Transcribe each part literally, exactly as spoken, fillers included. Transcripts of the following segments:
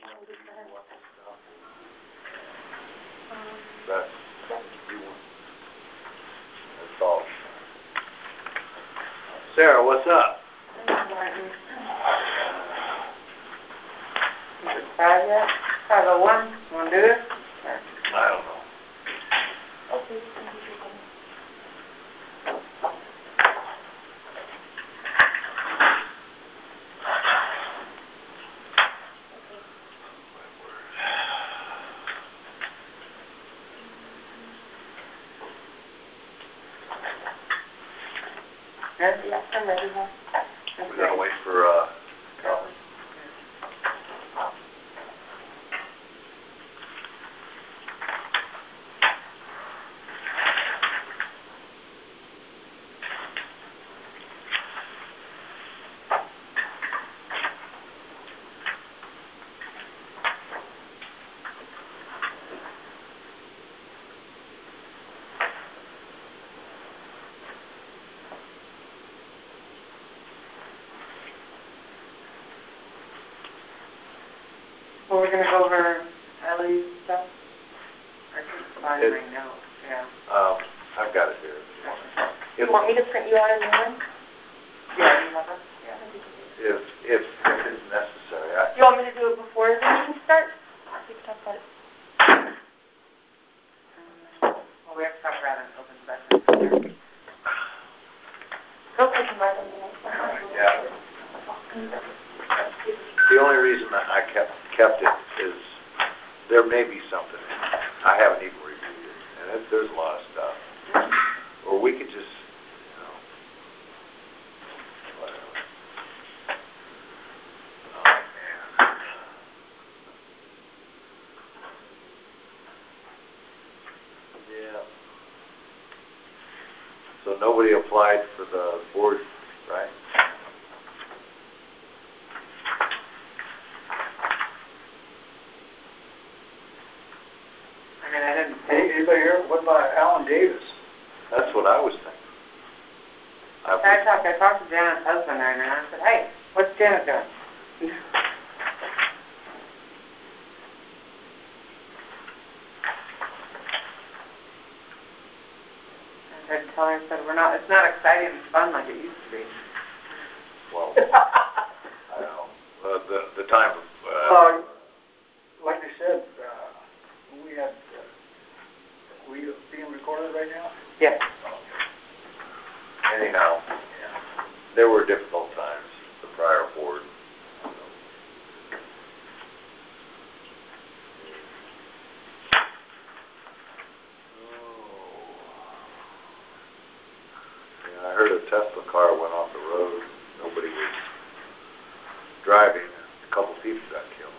That's, you want, that's all. Sarah, what's up? Five yet? Five oh one? You want to do this? I don't know. Okay. Yeah, I'm ready. We're going to wait for uh, Calvin. Well, we're going to go over Ellie's stuff. I can find It, my notes, yeah. Um, I've got it here. Do you want me to print you out a new one? Yeah, you have it? Yeah. If, if, if it's necessary. I, You want me to do it before the meeting starts? We can talk about it. Um, well, we have to talk about an open session. Go take them right on the next one. yeah. The only reason that I kept kept it is there may be something in it. I haven't even reviewed it, and it, there's a lot of stuff. Or we could just, you know, whatever. Oh man. Yeah. So nobody applied for the board, right? I mean, I didn't. Hey, anybody here? What about Alan Davis? That's what I was thinking. I, I talked, I talked to Janet's husband there, and I said, hey, what's Janet doing? I said, tell her, I said, we're not, it's not exciting and fun like it used to be. well, I don't know. Uh, the the time of. Uh, Uh, like I said, uh, we had, uh, we being recorded right now? Yes. anyhow, there were difficult times. The prior board. I heard a Tesla car went off the road. Nobody was driving. A couple people got killed.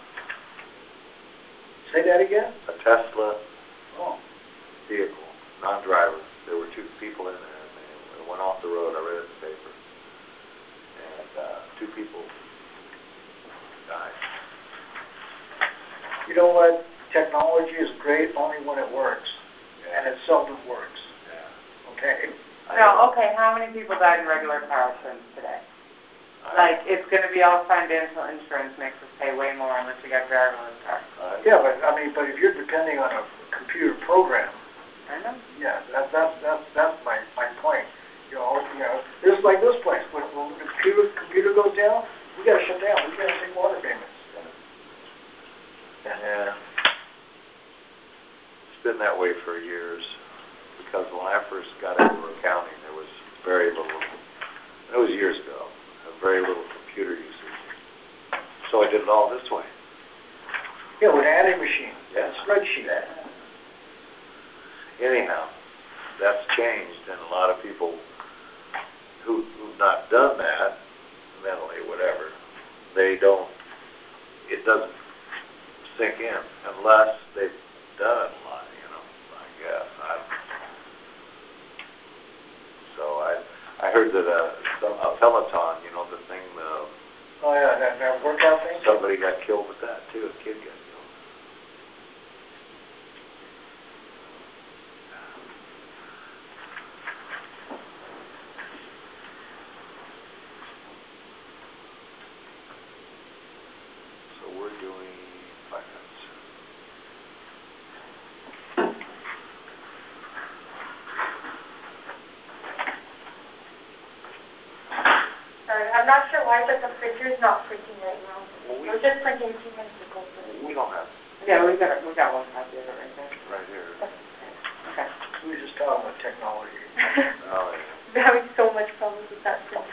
Say that again? A Tesla Oh. vehicle, non-driver. There were two people in there, and they, it went off the road. I read it in the paper. And uh, two people died. You know what? Technology is great only when it works. Yeah. And it seldom works. Yeah. Okay? No, okay, how many people died in regular car accidents today? Like, it's going to be all financial insurance makes us pay way more unless you got driverless car. Uh, Yeah, but I mean, but if you're depending on a computer program, I know. yeah, that, that's that's that's my my point. You know, you know, just like this place, when, when the computer computer goes down, we got to shut down. We got to take water payments. Yeah. It's been that way for years. Because when I first got into accounting, there was very little. It was years ago. Very little computer usage. So I did it all this way. Yeah, with adding machine. Yeah. Spreadsheet. Yeah. Anyhow, that's changed, and a lot of people who, who've not done that, mentally, whatever, they don't, it doesn't sink in unless they've done it a lot, you know, I guess. I, so I I heard that uh, a Peloton, you know, the thing, the Oh yeah, that, that workout thing. somebody got killed with that too. A kid got killed. So we're doing finance. Sorry, I'm not sure why, but the printer's not printing right now. Well, we, It was just printing a few minutes ago. we don't have Yeah, we got, we got one copy of it right there. right here. Okay. We were just talking about technology. Oh, yeah. I'm having so much problems with that printer.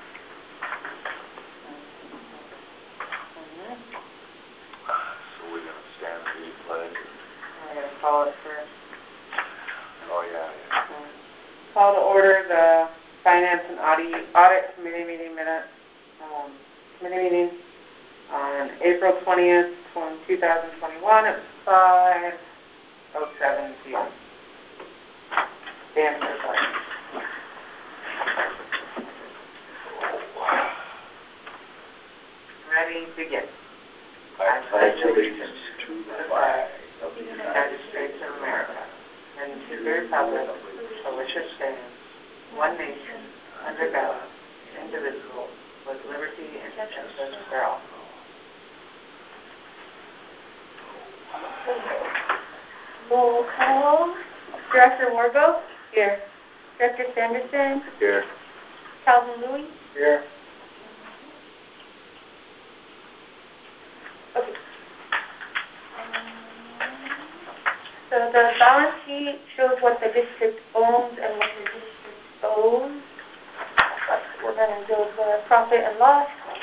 Mhm. So we're gonna stand and do the pledge. Or, We're gonna call it for, oh yeah, yeah. um, call to order the Finance and Audit, Audit Committee meeting minutes, um, committee meeting on April twentieth, two thousand twenty-one at five oh seven P M Stand for the pledge. Ready, begin. I pledge allegiance to the flag of the United States of America, and to the republic for which it stands, one nation, under God, indivisible, with liberty and justice for all. Roll call. Director Wargo? Here. Director Sanderson? here. Calvin Louis? Here. Okay. So the balance sheet shows what the district owns and what the district owes. We're going to do the profit and loss.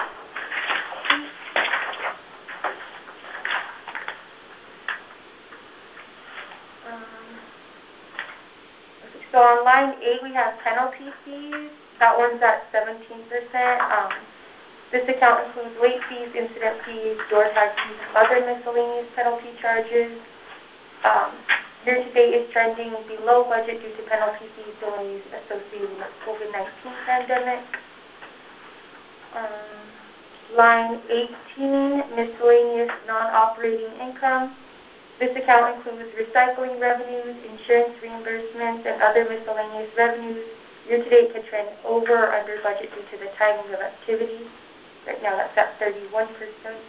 Um, okay, so on line eight we have penalty fees. That one's at seventeen percent. Um, this account includes late fees, incident fees, door tag fees, and other miscellaneous penalty charges. Um, year-to-date is trending below budget due to penalty fee delays associated with the COVID nineteen pandemic. Um, line eighteen, miscellaneous non-operating income. This account includes recycling revenues, insurance reimbursements, and other miscellaneous revenues. Year-to-date can trend over or under budget due to the timing of activity. Right now that's at thirty-one percent.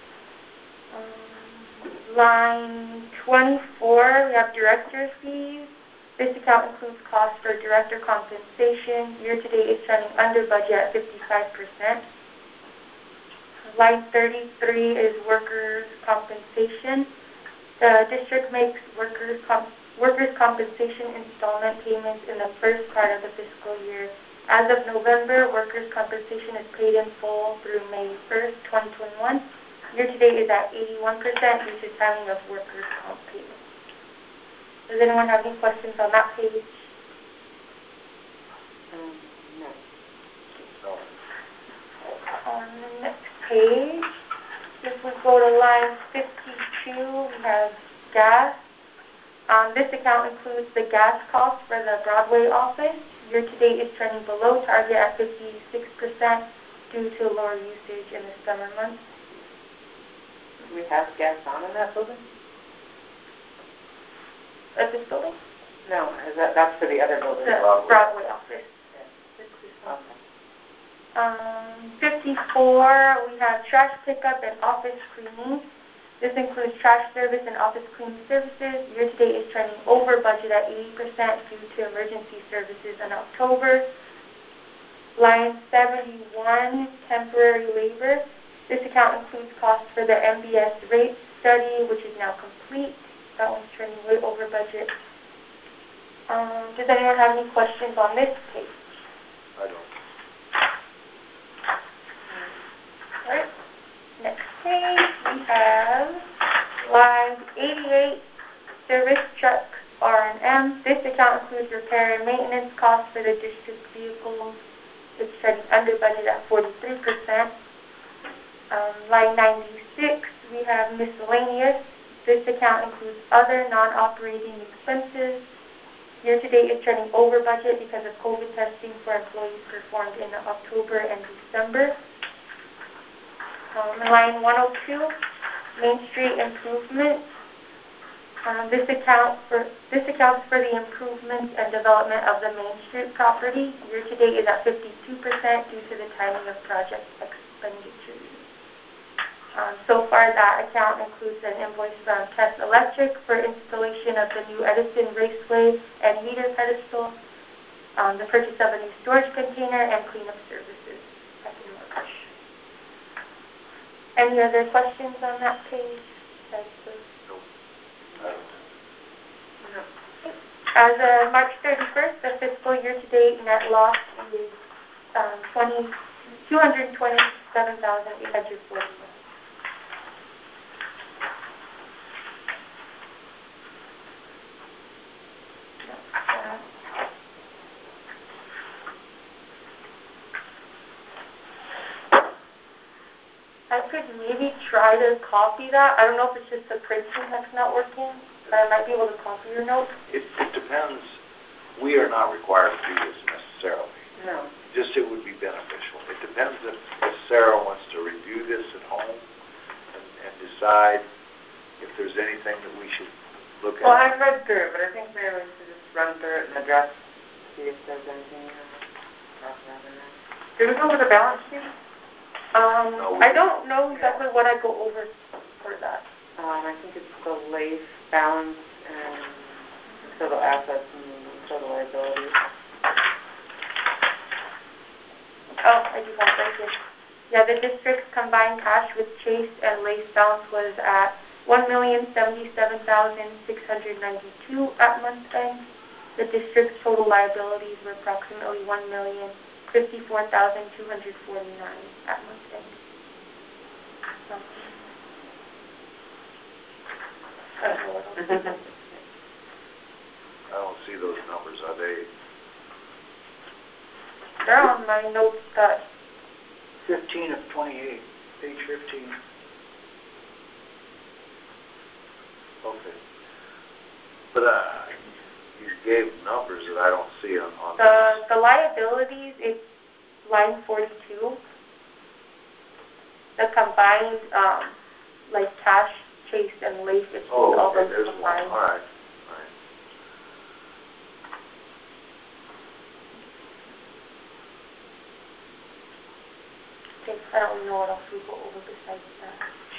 Um, line twenty-four, we have director fees. This account includes costs for director compensation. Year-to-date is trending under budget at fifty-five percent. Line thirty-three is workers' compensation. The district makes workers' comp workers' compensation installment payments in the first part of the fiscal year. As of November, workers' compensation is paid in full through May first, twenty twenty-one. Year-to-date is at eighty-one percent due to timing of workers' comp payments. Does anyone have any questions on that page? Um, no. No. On the next page, if we go to line fifty-two, we have gas. Um, this account includes the gas cost for the Broadway office. Year-to-date is trending below target at fifty-six percent due to lower usage in the summer months. Do we have gas on in that building? At this building? No, is that, that's for the other building. The Broadway. Broadway office. Okay. Um, fifty-four, we have trash pickup and office cleaning. This includes trash service and office cleaning services. Year-to-date is trending over budget at eighty percent due to emergency services in October. Line seventy-one, temporary labor. This account includes costs for the M B S rate study, which is now complete. That one's trending way over budget. Um, does anyone have any questions on this page? I don't. All right. Next page, we have line eighty-eight, service truck R and M. This account includes repair and maintenance costs for the district vehicles. It's trending under budget at forty-three percent. Um, line ninety-six, we have miscellaneous. This account includes other non-operating expenses. Year-to-date is trending over budget because of COVID testing for employees performed in October and December. Um, line one oh two, Main Street improvements. Um, this account for this accounts for the improvements and development of the Main Street property. Year-to-date is at fifty-two percent due to the timing of project expenditures. Um, so far, that account includes an invoice from Test Electric for installation of the new Edison Raceway and meter pedestal, um, the purchase of a new storage container, and cleanup services back in March. Any other questions on that page? As of March thirty-first, the fiscal year-to-date net loss is um, two hundred twenty-seven thousand eight hundred forty-one. I could maybe try to copy that. I don't know if it's just the printing that's not working, but I might be able to copy your notes. It, it depends. We are not required to do this necessarily. No. Just it would be beneficial. It depends if, if Sarah wants to review this at home and, and decide if there's anything that we should look at. Well, I've read through it, but I think maybe we should just run through it and address, see if there's anything uh, talk about in there. Did we go over the balance sheet? Um, No, we I don't know exactly what I go over for that. Um, I think it's the LAIF balance and total assets and total liabilities. Oh, I do have it right here. Yeah, the district's combined cash with Chase and LAIF balance was at one million seventy-seven thousand six hundred ninety-two at month end. The district's total liabilities were approximately one million fifty-four thousand two hundred forty-nine at month end. Um, I don't know what else to say. I don't see those numbers. Are they? They're on my notes that Fifteen of twenty-eight, page fifteen. Okay. But uh, you gave numbers that I don't see on, on the this. the liabilities, it's line forty-two. The combined, um, like cash, Chase, and LAIF, it's Oh, all okay, those there's one. combined. All right. All right. Okay, I don't really know what else we go over besides that.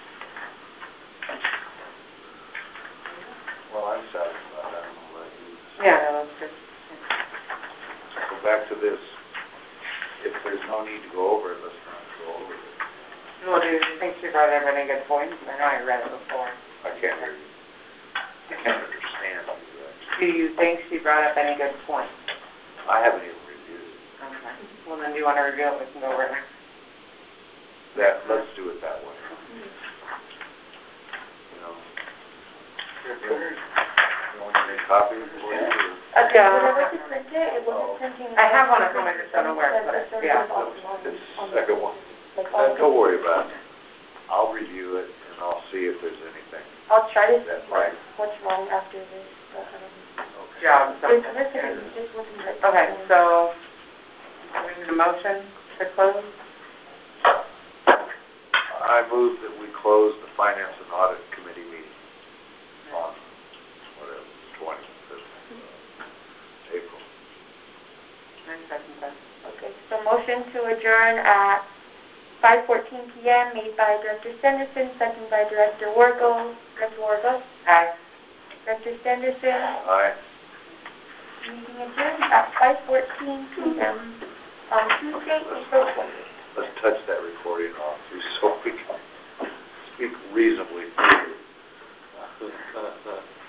Well, I'm satisfied. I don't know about you. Yeah, no, that's good. Go back to this. If there's no need to go over it, let's not go over it. Well, do you think she brought up any good points? I know I read it before. I can't hear you. I can't understand you. Actually. Do you think she brought up any good points? I haven't even reviewed it. Okay. Well, then do you want to review it? We can go over it next. That let's do it that way. You know. You want to make copies for you? Or? Okay, Yeah. when I went to print it, it wasn't printing. I have one at home, I just don't know where to put it. Yeah. It's the second one. Uh, don't worry about it. I'll review it and I'll see if there's anything. I'll try to see That's like, right. what's wrong after this, but I don't know. Okay. Job. It, this, it just wasn't right. Okay, so we need a motion to close. I move that we close the Finance and Audit Committee meeting on whatever, twentieth of uh, April. I second that. Okay, so motion to adjourn at five fourteen p m made by Director Sanderson, second by Director Wargo. Director Wargo? Aye. Director Sanderson? Aye. Meeting adjourned at five fourteen p m on Tuesday, April twentieth. Let's touch that recording off too so we can speak reasonably freely.